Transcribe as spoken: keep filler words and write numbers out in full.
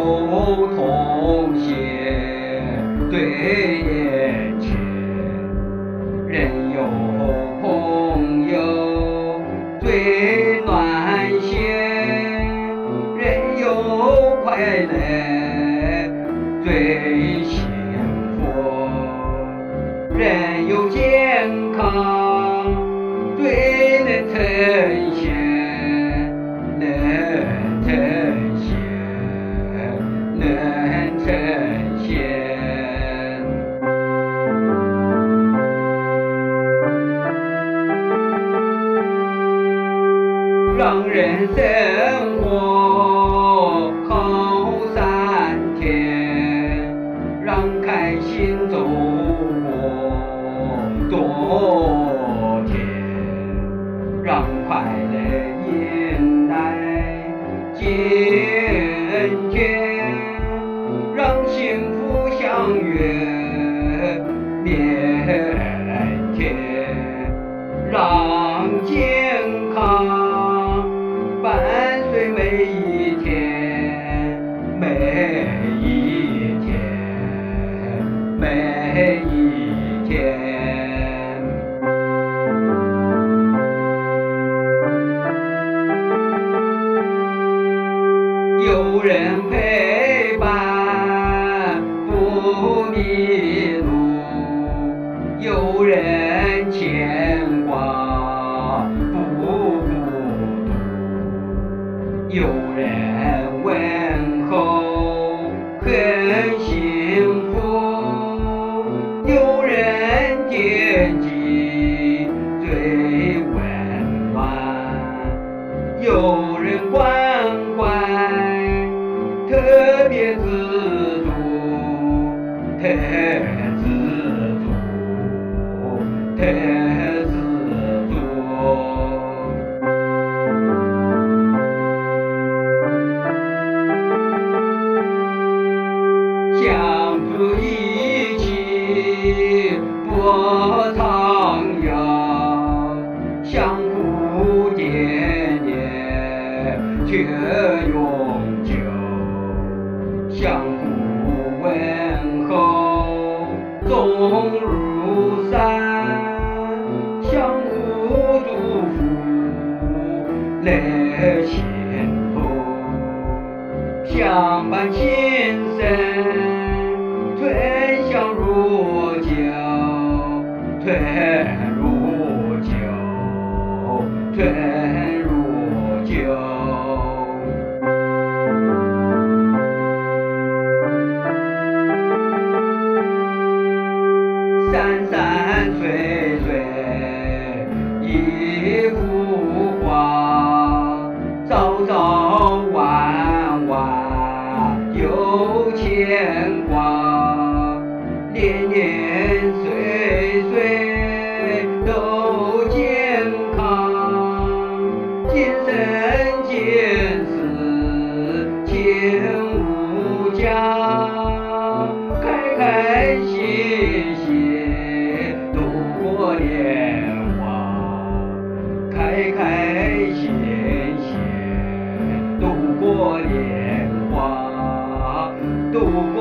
同鞋对眼前，人有朋友最暖心，人有快乐最幸福，人有健康最能呈现，能呈现，能呈现。让人生活好三天，让开心走过多天，让快乐迎来今天，让幸福相约明天，让健康伴随每一天，每一天，每一天。有人陪伴不迷路，有人牵挂不孤独，有人问候很幸福，有人惦记最温暖，有人关怀特别自主，特自主，特自主。相处一起不苍遥，相互惦念却永久，相互问候总如山，相互祝福乐前途，相伴情深春香如酒，春如酒，春如酒。山山水水一幅画，朝朝晚晚有牵挂，年年岁岁都健康，今生今世情无价，开开心心度过年华，开开心心度过年华，度